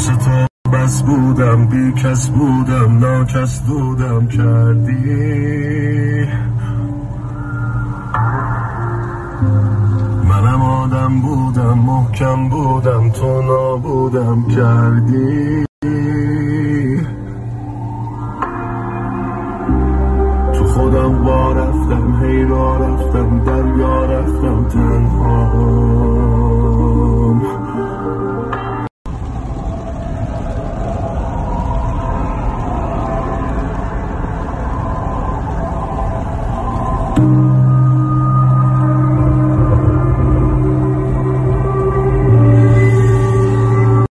تو بس بودم، بی کس بودم، ناکس بودم کردی. منم آدم بودم، محکم بودم، تو نابودم کردی. تو خودم وا رفتم، هی را رفتم، دریا رفتم تنها.